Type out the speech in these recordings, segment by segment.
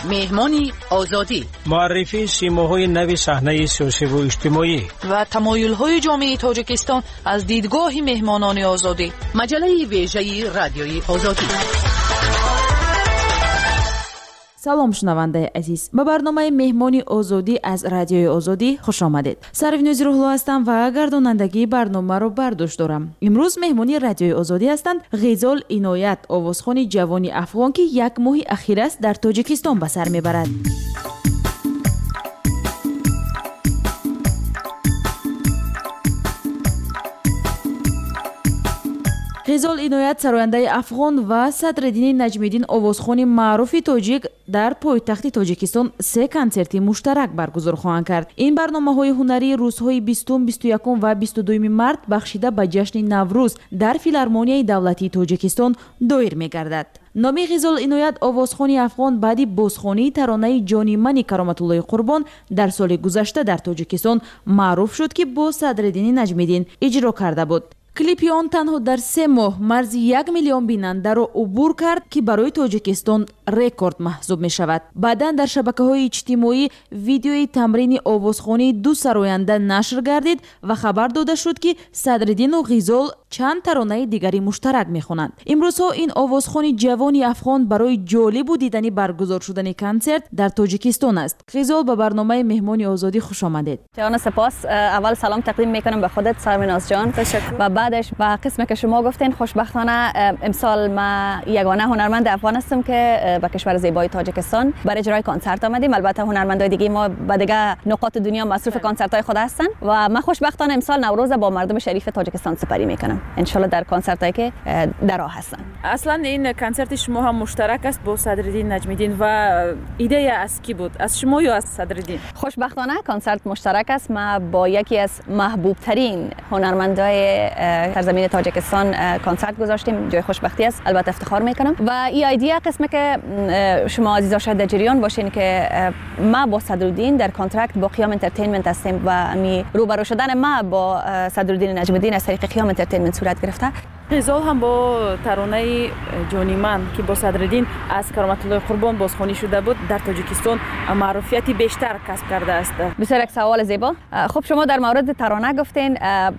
مهمانی آزادی، معرفی سیماهای نوی صحنه سیاسی و اجتماعی و تمایل‌های جامعه تاجیکستان از دیدگاه مهمانان آزادی. مجله ویژه رادیوی آزادی. سلام شنونده عزیز، به برنامه مهمانی آزادی از رادیوی آزادی خوش آمدید. سروینوز روحلو هستم و گردانندگی برنامه رو بر دوش دارم. امروز مهمانی رادیوی آزادی هستند غزال عنایت، آوازخوان جوانی افغان که یک ماه اخیر است در تاجیکستان به سر میبرد. غزال عنایت سراینده افغان و صدرالدین نجمیدین آوازخوان معروف تاجیک در پایتخت تاجیکستان 3 کنسرت مشترک برگزار خواهند کرد. این برنامه‌های هنری روزهای 20، 21 و 22 مارس بخشیده به جشن نوروز در فیلارمونیای دولتی تاجیکستان دایر می‌گردد. نام غزال عنایت آوازخوان افغان بعدی بازخوانی ترانه جانی من کرامت الله قربان در سال گذشته در تاجیکستان معروف شد که با صدرالدین نجمیدین اجرا کرده بود. کلیپی آن تنها در 3 ماه مرز 1 میلیون بیننده را عبور کرد که برای تاجیکستان رکورد محسوب می شود. بعداً در شبکه‌های اجتماعی ویدیوی تمرین آوازخوانی 2 سراینده نشر گردید و خبر داده شد که صدرالدین و غزال چند ترانه دیگری مشترک می‌خوانند. امروزها این آوازخوان جوانی افغان برای جالب و دیدنی برگزار شدن کنسرت در تاجیکستان است. غزال به برنامه مهمانی آزادی خوش آمدید. جان سپاس. اول سلام تقدیم می‌کنم به خودت سرمناز جان. تشکر. و بعدش به قسمی که شما گفتین، خوشبختانه امسال ما یگانه هنرمند افغان هستم که به کشور زیبای تاجیکستان برای اجرای کنسرت آمدیم. البته هنرمندای دیگه ما به دیگه نقاط دنیا مصروف کنسرت‌های خود هستن و ما خوشبختانه امسال نوروز با مردم شریف تاجیکستان سپری می‌کنم. ان شاء الله در کنسرتایی که در راه هستن. اصلا این کنسرت شما هم مشترک است با صدرالدین نجمیدین و ایده از کی بود؟ از شما یا از صدرالدین؟ خوشبختانه کنسرت مشترک است. ما با یکی از محبوب ترین هنرمندای سرزمین تاجیکستان کنسرت گذاشتیم. جای خوشبختی است، البته افتخار میکنم. و این ایده قسمه که شما عزیزا شاید در جریان باشین که ما با صدرالدین در کانترکت با قیام انترتینمنت هستیم و می روبرو شدن ما با صدرالدین نجمیدین از طریق قیام انترتینمنت صورت گرفته. غزال هم با ترانه جانی من که با صدرالدین از کرامت الله قربان بازخوانی شده بود در تاجیکستان معروفیتی بیشتر کسب کرده است. بسیار یک سوال زیبا. خب شما در مورد ترانه گفتین،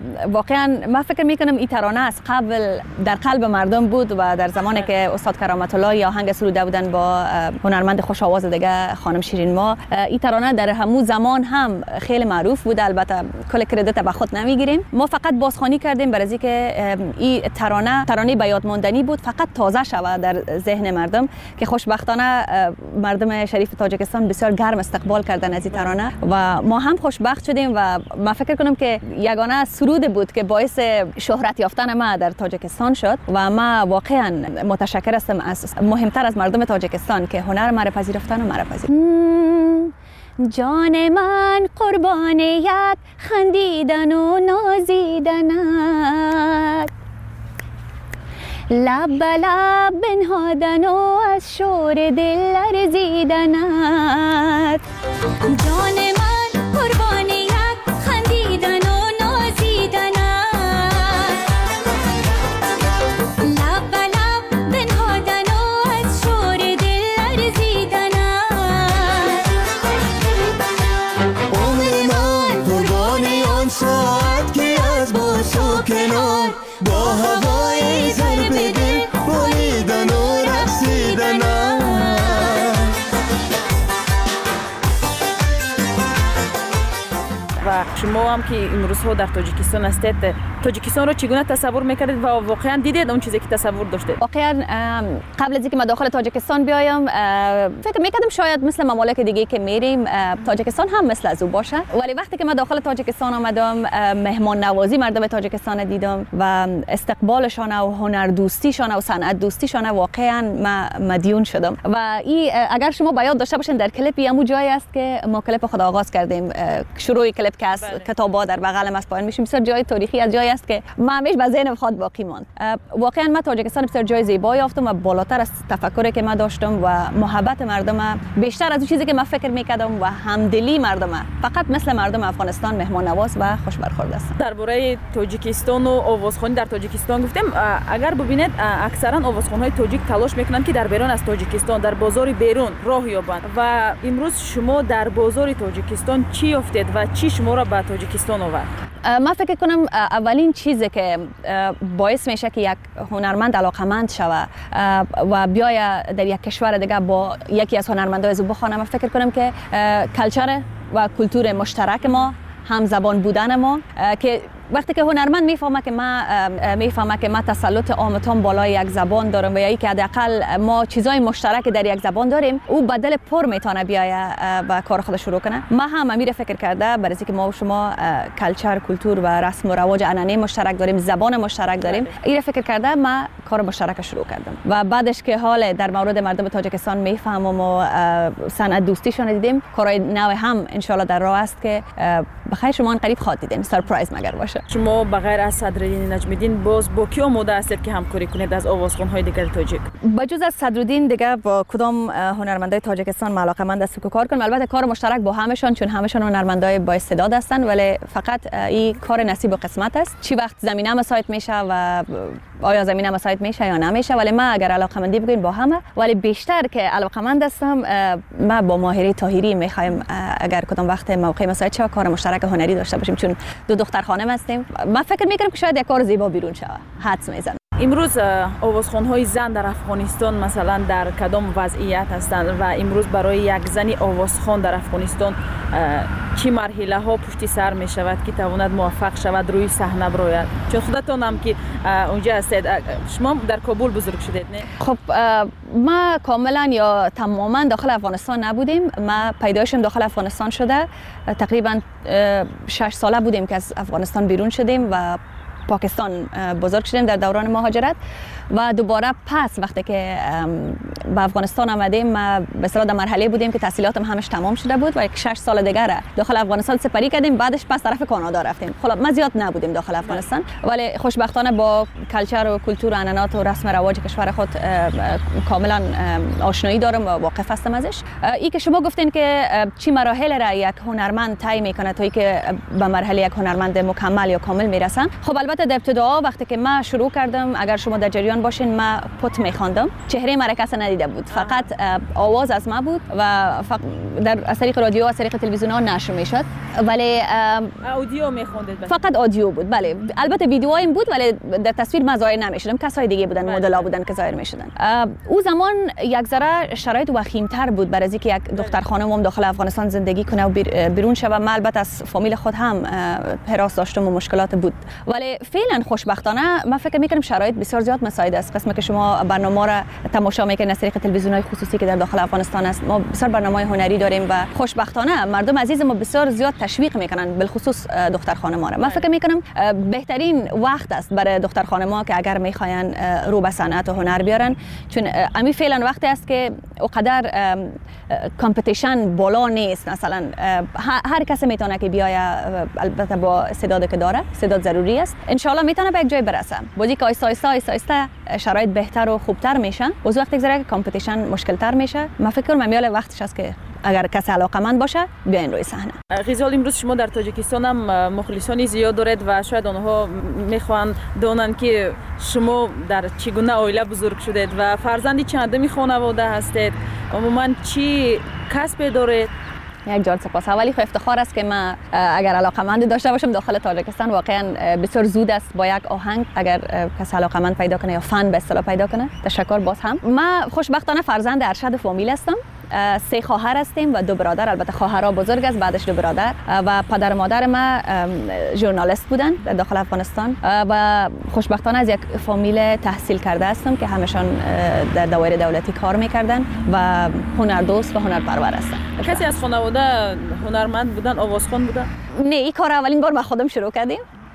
واقعا من فکر میکنم این ترانه از قبل در قلب مردم بود و در زمانی که استاد کرامت الله یا آهنگ سروده بودن با هنرمند خوش آواز دیگه خانم شیرین ما، این ترانه در همون زمان هم خیلی معروف بود. البته کل کردیت به خود نمیگیریم، ما فقط بازخوانی کردیم برای اینکه این ترانه به یاد ماندنی بود، فقط تازه شود در ذهن مردم که خوشبختانه مردم شریف تاجیکستان بسیار گرم استقبال کردن از این ترانه و ما هم خوشبخت شدیم و من فکر کنم که یگانه سرود بود که باعث شهرت یافتن ما در تاجیکستان شد و ما واقعا متشکر هستم از مهمتر از مردم تاجیکستان که هنر ما را پذیرفتن و ما را پذیرفتن. جان من قربانیت خندیدن و نازیدنت، لب به لب بنهادن و از شور دل لرزیدنت. جان من قربانیت خندیدن و نازیدنت، لب به لب بنهادن و از شور دل لرزیدنت. عمر من قربانی آن ساعت که از باس و کنار با هوای ضرب دل بالیدن و رقصیدن. و شما هم که امروزها در تاجیکستان هستید، تاجیکستان رو چگونه تصور میکردید و واقعا دیدید اون چیزی که تصور داشتید؟ واقعا قبل از اینکه ما داخل تاجیکستان بیایم فکر میکردم شاید مثل ممالک دیگه که میریم تاجیکستان هم مثل از او باشه، ولی وقتی که ما داخل تاجیکستان آمدم مهمان نوازی مردم تاجیکستان دیدم و استقبالشان و هنر دوستیشان و صنعت دوستیشان واقعا مدیون شدم. و این اگر شما بیاد داشته باشین در کلیپی همون جایی است که ما کلیپ خود آغاز کردیم، شروع کلیپ که از کتابا در بغل ما پایین میشیم، بسیار جای تاریخی از جایی است که ما همیشه به ذهنم خود باقی ماند. واقعا من تاجیکستان بسیار جای زیبایی یافتم و بالاتر از تفکری که من داشتم و محبت مردم بیشتر از اون چیزی که من فکر میکردم و همدلی مردم فقط مثل مردم افغانستان مهمان نواز و خوش برخورد است. درباره تاجیکستان و آوازخوانی در تاجیکستان گفتیم، اگر ببینید اکثرا آوازخوان‌های تاجیک تلاش میکنن که در بیرون از تاجیکستان در بازار بیرون راه یابند و امروز شما در بازار تاجیکستان چی یافتید و چی شما را به تاجیکستان آورد؟ من فکر کنم اولین چیزی که باعث میشه که یک هنرمند علاقمند شود و بیاید در یک کشور دیگه با یکی از هنرمندای زو بخوانه، من فکر کنم که کلچر و کلتور مشترک ما، هم زبان بودن ما، که وقتی که هنرمند میفهمه که ما تسلط عامتان بالای یک زبان دارم و یا که حداقل ما چیزای مشترک در یک زبان داریم، او بدل پر میتونه بیاید و کار خودش شروع کنه. ما هم امیر فکر کرده برای اینکه ما و شما کلچر، کلتور و رسم و رواج عنعنه مشترک داریم، زبان مشترک داریم، این فکر کرده ما کار مشترک شروع کردم و بعدش که حال در مورد مردم تاجیکستان میفهمم و صنعت دوستیشون دیدیم، کارهای نو هم ان شاء الله در راه است که بخیر شما ان قریب خواهید دیدین، سرپرایز مگر باشه. شما بغیر از صدرالدین نجمیدین باز با کی آماده هستید که همکاری کنید از آوازخوان‌های دیگر تاجیک؟ بجز از صدرالدین دیگه با کدام هنرمندای تاجیکستان علاقه‌مند هستم که کار کنم. البته کار مشترک با همشون، چون همشون هنرمندای با استعداد هستن، ولی فقط این کار نصیب و قسمت است. چی وقت زمینه مساعد میشه و آیا زمینه مساعد میشه یا نمیشه، ولی من اگر علاقه‌مندی بگین با همه، ولی بیشتر که علاقه‌مند هستم من با ماهره طاهری میخوایم اگر کدام وقت موقع مساعد شه کار مشترک هنری داشته باشیم، چون دو دختر خانم هستیم. من فکر میکنم که شاید یک کار زیبا بیرون شود. حدس میزنم. امروز آوازخوان‌های زن در افغانستان مثلا در کدام وضعیت هستند و امروز برای یک زنی آوازخوان در افغانستان چی مرحله ها پشت سر می شود که تواند موفق شود روی صحنه براید؟ چون خودتون هم که اونجا هستید، شما در کابل بزرگ شدید نه؟ خب ما کاملا یا تماما داخل افغانستان نبودیم. ما پیدایشم داخل افغانستان شده، تقریبا 6 ساله بودیم که از افغانستان بیرون شدیم و پاکستان بزرگ شدیم در دوران مهاجرت و دوباره پس وقتی که به افغانستان آمدیم ما به اصطلاح در مرحله بودیم که تحصیلاتم همش تمام شده بود و 6 سال دیگه داخل افغانستان سپری کردیم، بعدش پس طرف کانادا رفتیم. خب ما زیاد نبودیم داخل افغانستان، ولی خوشبختانه با کلچر و کلتور و عنعنات و رسم رواج کشور خود کاملا آشنایی دارم و واقف هستم ازش. این که شما گفتین که چی مراحل را یک هنرمند طی میکنه تا اینکه به مرحله یک هنرمند مکمل یا کامل میرسن، خب البته در ابتدا وقتی که من شروع کردم، اگر شما در جریان باشین، من پت میخواندم، چهره مرا کس ندیده بود، فقط آواز از ما بود و در از طریق رادیو، از طریق تلویزیون ها نشر میشد، ولی اودیو میخوندید؟ فقط آدیو بود. بله البته ویدیوهایم بود ولی در تصویر من ظاهر نمیشدم، کسای دیگه بودن، مدل‌ها بودن که ظاهر میشدن. او زمان یک ذره شرایط وخیم‌تر بود برای اینکه یک دختر خانم داخل افغانستان زندگی کنه و بیرون شوه. من البته از فامیل خود هم حراس داشتم و مشکلات بود، ولی فعلا خوشبختانه من فکر میکنم شرایط بسیار زیاد مساعد است. قسمی که شما برنامه را تماشا میکنید از طریق تلویزیون‌های خصوصی که در داخل افغانستان است، ما بسیار برنامه‌های هنری داریم و خوشبختانه مردم عزیز ما بسیار زیاد تشویق میکنن، بالخصوص دختر خانم‌ها را. من فکر میکنم بهترین وقت است برای دختر خانم‌ها که اگر میخواین رو به صنعت و هنر بیارن، چون امی فعلا وقتی است که اونقدر کامپتیشن بالا نیست. مثلا هر کسی میتونه که بیاید، البته با استعدادی که داره، استعداد ضروری است، ان شاء الله میتونه به یک جای برسه. بازی که آیسته شرایط بهتر و خوبتر میشه، از وقتی که کامپتیشن مشکل‌تر میشه، من فکر میال وقتش است که اگر کسی علاقه‌مند باشه بیاین روی صحنه. غزال، امروز شما در تاجیکستان هم مخلصانی زیاد دارید و شاید آنها میخوان دونن که شما در چگونه عائله بزرگ شدید و فرزندی چندمی خانواده هستید، عموما چی کسب دارید؟ یک جان سپاس. اولی خو افتخار است که من اگر علاقه‌مند داشته باشم داخل تاجیکستان، واقعا بسیار زود است با یک آهنگ اگر کسی علاقه‌مند پیدا کنه یا فن به اصطلاح پیدا کنه. تشکر باز هم. من خوشبختانه فرزند ارشد فامیل هستم. 3 خواهر هستیم و 2 برادر. البته خواهرها بزرگ است، بعدش 2 برادر و پدر و مادر ما ژورنالیست بودن در داخل افغانستان و خوشبختانه از یک فامیل تحصیل کرده هستم که همشان در دوایر دولتی کار میکردن و هنردوست و هنرپرور هستن. کسی از خانواده هنرمند بودن، آوازخوان بودن؟ نه، این کار اولین بار ما خودم شروع کردیم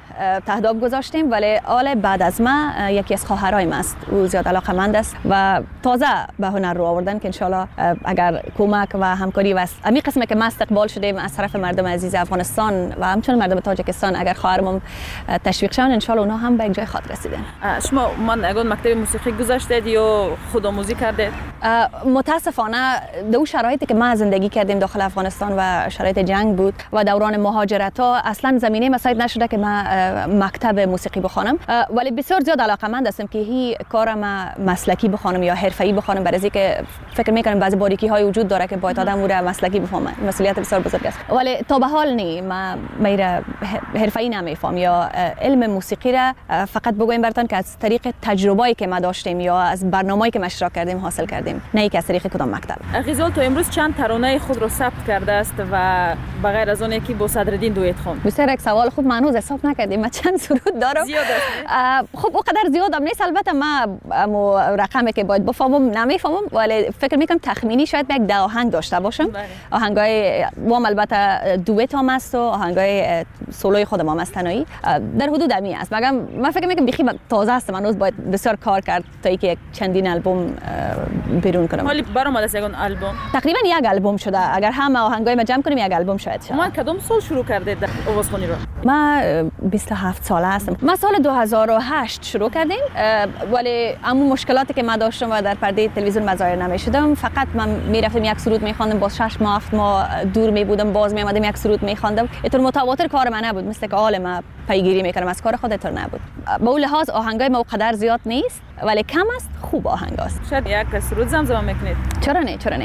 تهداب گذاشتیم، ولی آل بعد از ما یکی از خواهرای است، او زیاد علاقمند است و تازه به هنر رو آوردن که انشالله اگر کمک و همکاری و امی قسمی که ما استقبال شدیم از طرف مردم عزیز افغانستان و همچنین مردم تاجیکستان، اگر خواهرمون تشویق شون انشالله اونها هم به یک جای خاطر رسیدن. شما اگه مکتب موسیقی گذاشتید یا خودآموزی کردید؟ متاسفانه دو شرایطی که ما زندگی کردیم داخل افغانستان و شرایط جنگ بود و دوران مهاجرت ها اصلا زمینه مساعد نشده که ما مکتب موسیقی بخوانم، ولی بسیار زیاد علاقمند هستم که هی کارم مسلکی بخوانم یا حرفه‌ای بخوانم، برای که فکر میکنم بعضی باریکی های وجود داره که باید آدم رو مسلکی بفهمه، مسئولیت بسیار بزرگ است. ولی تا به حال نی ما میره حرفه‌ای نمیفهم یا علم موسیقی را فقط بگویم براتون که از طریق تجربه‌ای که ما داشتیم یا از برنامه‌ای که ما اشتراک کردیم حاصل کردیم، نه اینکه از طریق کدام مکتب. غزال تو امروز چند ترانه خود رو ثبت کرده است و بغیر از اون یکی با صدرالدین دویت خوند؟ بسیار یک سوال خوب، منوز حساب نکردیم. ما چند سرود دارم؟ زیاد است. خب اونقدر زیاد هم نیست، البته ما رقمی که باید بفهمم نمیفهمم، ولی فکر میکنم تخمینی شاید یک 10 آهنگ داشته باشم. آهنگای وام البته دویت هم است و آهنگای سولوی خودم هم است تنهایی، در حدود امی است. مگم من فکر میکنم بیخی تازه است، منوز باید بسیار کار کرد تا اینکه یک چندین البوم بیرون کنم. ولی برآمده است یک البوم؟ تقریبا یک البوم شده، اگر همه آهنگای ما جمع کنیم یک البوم شاید شه. ما کدام سال شروع کردید آوازخوانی رو؟ ما 27 ساله هستم. ما سال 2008 شروع کردیم، ولی اما مشکلاتی که ما داشتم و در پرده تلویزیون مظاهر نمی‌شدم، فقط من میرفتم یک سرود می‌خواندم، باز 6 ماه 7 ماه دور می بودم، باز می اومدم یک سرود می‌خواندم. اینطور متواتر کار من نبود، مثل که حال ما پیگیری می‌کردم از کار خود، اینطور نبود. به اون لحاظ آهنگای ما قدر زیاد نیست، ولی کم است، خوب آهنگ است. شاید یک سرود زمزمه می‌کنید؟ چرا نه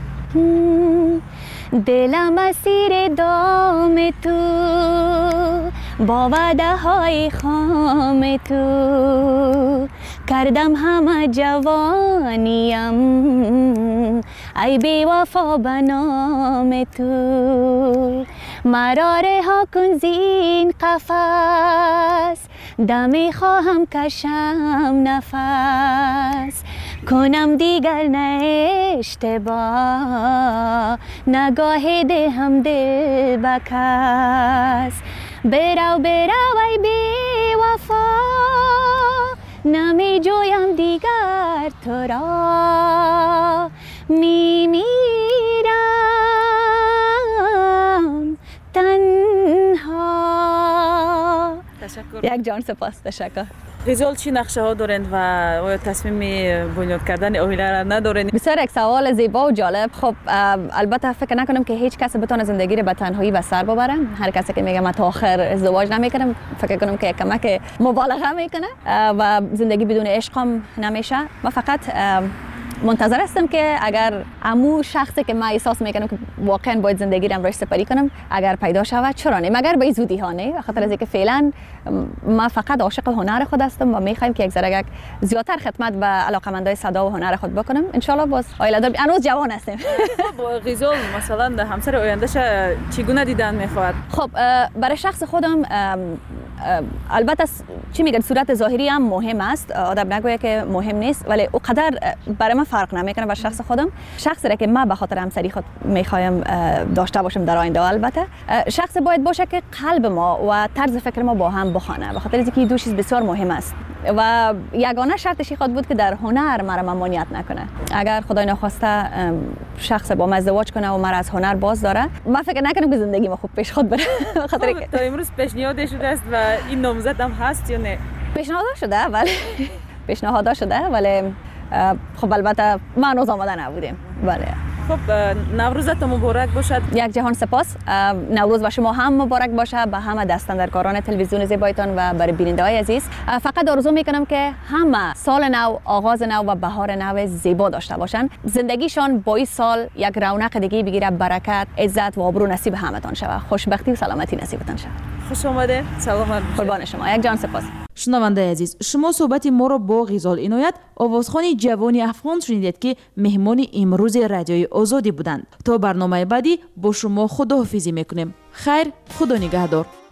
دلم اسیر دام تو، با وعده های خام تو، کردم همه جوانیم ای بی وفا به نام تو، مرا رها کن زین قفس، دمی خواهم کشم نفس، کنم دیگر نه اشتباه، نگاه ده هم دل بکس، برو ای بی وفا، نمی جویم دیگر تو را، می میرم تنها. تشکر. یک جان سپاس. تشکر. غزال چی نقشه ها دارند و آیا تصمیم بنیاد کردن اویله را ندارند؟ بسیار یک سوال زیبا و جالب. خب البته فکر نکنم که هیچ کس بتونه زندگی رو به تنهایی و سر ببره. هر کسی که میگه من تا آخر ازدواج نمیکنم، فکر کنم که کمک مبالغه میکنه و زندگی بدون عشق هم نمیشه. من فقط منتظر هستم که اگر امو شخصی که من احساس میکنم که واقعا باید زندگی رو روش سپری کنم اگر پیدا شود، چرا نه، مگر به زودی ها نه، خاطر از اینکه فعلا ما فقط عاشق هنر خود هستم و میخوایم که یک ذره زیادتر خدمت به علاقمندای صدا و هنر خود بکنم. ان شاء الله باز آیله دار هنوز جوان هستیم. خب غزال مثلا همسر آیندهش چگونه دیدن میخواد؟ خب برای شخص خودم البته چی میگن صورت ظاهری هم مهم است، آدم نگوید که مهم نیست، ولی او قدر برای من فرق نمیکنه. برای شخص خودم، شخصی را که من به خاطر همسری خود میخوایم داشته باشم در آینده، البته شخص باید باشه که قلب ما و طرز فکر ما با هم بخوانه، به خاطر اینکه دو چیز بسیار مهم است و یگانه شرطش خود بود که در هنر مرا ممانعت نکنه. اگر خدای نخواسته شخص با من ازدواج کنه و مرا از هنر باز داره، من فکر نکنم که زندگی ما خوب پیش خود بره. خاطر که تا امروز پیشنهاد شده است و این نامزد هم هست یا نه؟ پیشنهاد شده ولی خب البته ما هنوز آماده نبودیم. بله. خب نوروزت مبارک باشد. یک جهان سپاس. نوروز به شما هم مبارک باشه، به همه دستاندرکاران تلویزیون زیبایتان و برای بیننده‌های عزیز. فقط آرزو میکنم که همه سال نو، آغاز نو و بهار نو زیبا داشته باشن، زندگیشان با این سال یک رونق دیگه بگیره، برکت، عزت و آبرو نصیب همتان شود، خوشبختی و سلامتی نصیبتان شود. خوش آمده. سلامت. قربان شما. یک جان سپاس. شنونده عزیز، شما صحبت ما را با غزال عنایت، آوازخوان جوانی افغان شنیدید که مهمان امروز رادیوی آزادی بودند. تا برنامه بعدی با شما خداحافظی میکنیم. خیر، خدا نگهدار.